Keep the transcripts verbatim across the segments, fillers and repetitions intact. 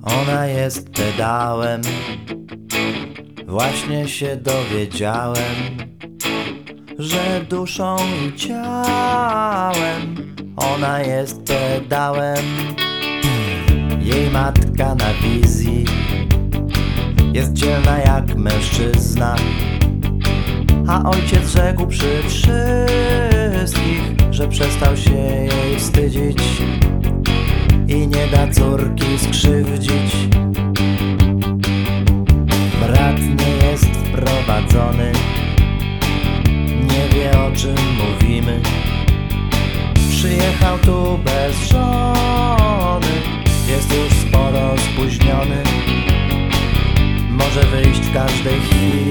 Ona jest pedałem. Właśnie się dowiedziałem, że duszą i ciałem ona jest pedałem. Jej matka na wizji jest dzielna jak mężczyzna, a ojciec rzekł przy wszystkich, że przestał się jej wstydzić i nie da córki skrzywdzić. Brat nie jest wprowadzony, nie wie o czym mówimy. Przyjechał tu bez żony, jest już sporo spóźniony, może wyjść w każdej chwili.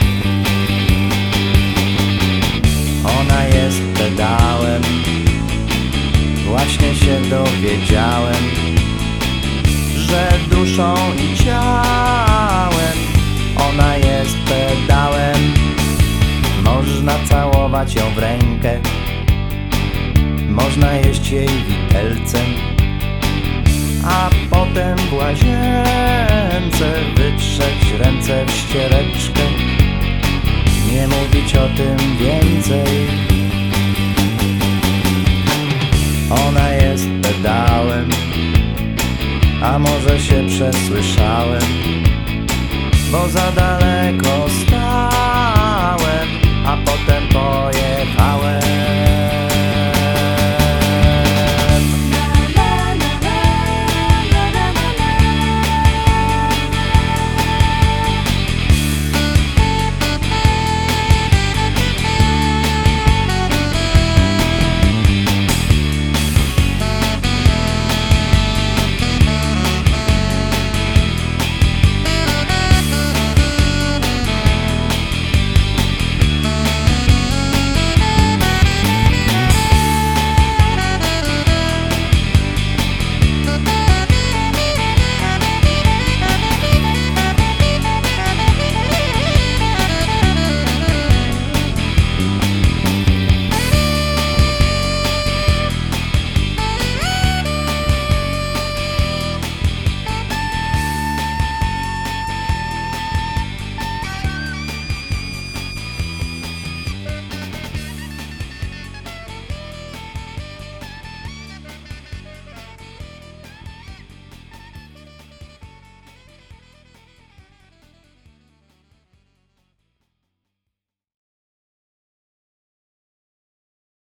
Ona jest pedałem. Właśnie się dowiedziałem, że duszą i ciałem ona jest pedałem. Można całować ją w rękę, można jeść jej widelcem, a potem w łazience wytrzeć ręce w ściereczkę. Nie mówić o tym więcej. Ona jest pedałem, a może się przesłyszałem, bo za daleko stałem, a potem pojechałem.